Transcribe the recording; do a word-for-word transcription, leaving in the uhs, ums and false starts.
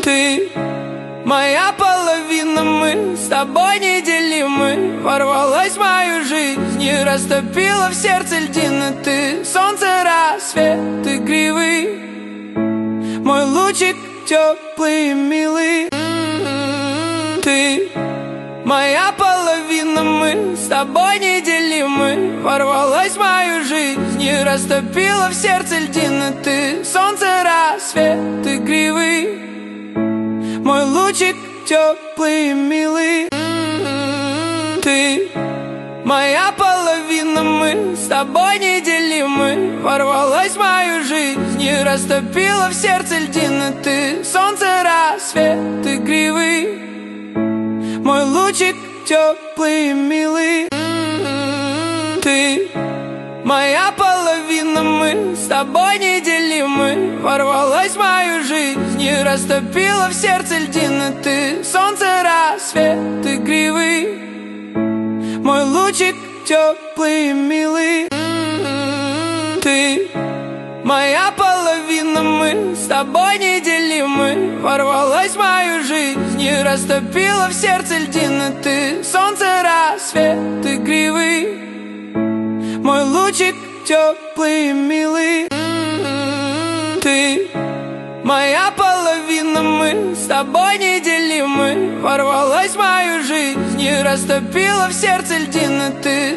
Ты моя половина, мы с тобой неделимы. Ворвалась в мою жизнь и растопила в сердце льдины. Ты солнце, рассвет, игривый, мой лучик теплый и милый. Ты моя половина, мы с тобой неделимы. Ворвалась в мою жизнь и растопила в сердце льдины. Ты солнце, рассвет, игривый, мой лучик теплый и милый. Ты моя половина, мы с тобой неделимы. Ворвалась в мою жизнь и растопила в сердце льдины. Ты солнце, рассвет, игривый, мой лучик теплый и милый. Ты моя половина, мы с тобой неделимы. Ворвалась в мою жизнь и растопила в сердце льдины. Ты солнце, рассвет, игривый, мой лучик теплый и милый. Ты моя половина, мы с тобой неделимы. Ворвалась в мою жизнь и растопила в сердце льдины. Ты солнце, рассвет, игривый, мой лучик теплый и милый. Ты моя половина, мы с тобой неделимы. Ворвалась в мою жизнь и растопила в сердце льдины. Ты